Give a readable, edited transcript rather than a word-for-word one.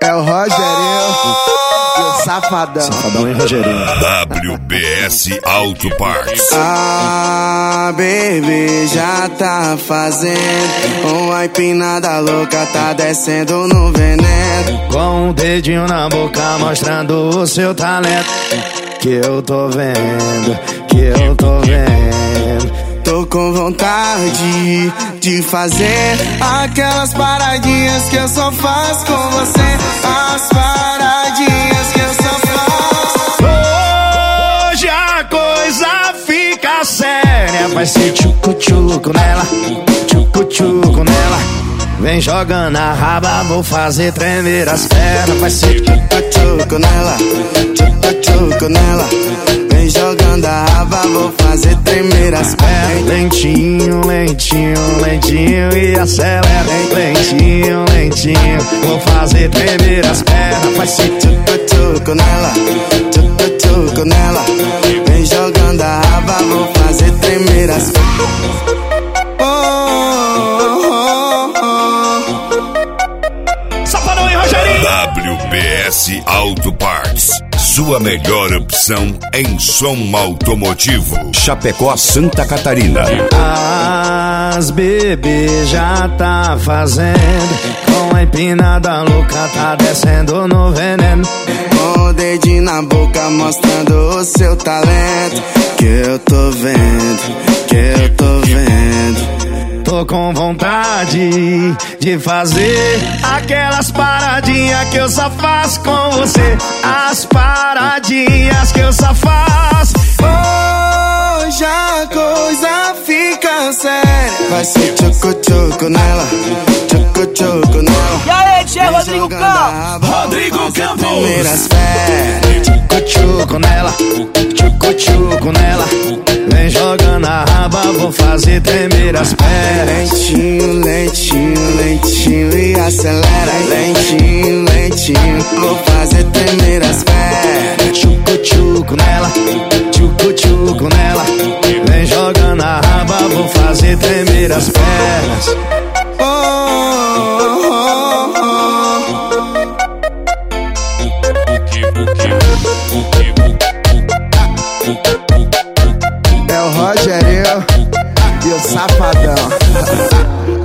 É o Rogerinho e o Safadão. Safadão e Rogerinho. WBS Auto Parts. Ah, baby, já tá fazendo uma empinada louca, tá descendo no veneno. Com um dedinho na boca mostrando o seu talento. Que eu tô vendo, que eu tô vendo. Tô com vontade de fazer aquelas paradinhas que eu só faço com você. As paradinhas que eu só faço. Hoje a coisa fica séria. Vai ser tchucu-tchucu nela, tchucu-tchucu nela. Vem jogando a raba, vou fazer tremer as pernas. Vai ser tchucu-tchucu nela, tchucu-tchucu nela. Vem jogando a raba, vou fazer tremer as pernas. Lentinho, lentinho, lentinho e acelera. Lentinho, lentinho, vou fazer tremer as pernas. Vai ser tchucu-tchucu nela, tchucu-tchucu nela. Vem jogando a raba, vou fazer tremer as pernas. Safadão e Rogerinho. WBS Auto Parts. Sua melhor opção em som automotivo. Chapecó, Santa Catarina. As bebês já tá fazendo. Com a empinada louca tá descendo no veneno. Com o dedinho na boca mostrando o seu talento. Que eu tô vendo, que eu tô vendo. Tô com vontade de fazer aquelas paradinhas que eu só faço com você. As paradinhas que eu só faço. Hoje a coisa fica séria. Vai ser tchucu-tchucu nela, tchucu-tchucu nela. E aí, tchê, Rodrigo Campos. Rodrigo Campos. Primeiras férias. Tchucu-tchucu nela, tchucu-tchucu nela. Vem jogando a raba, vou fazer tremer as pernas. Lentinho, lentinho, lentinho e acelera. Lentinho, lentinho, vou fazer tremer as pernas. Tchucu-tchucu nela, tchucu-tchucu nela. Vem jogando a raba, vou fazer tremer as pernas. É o Rogerinho e o Safadão.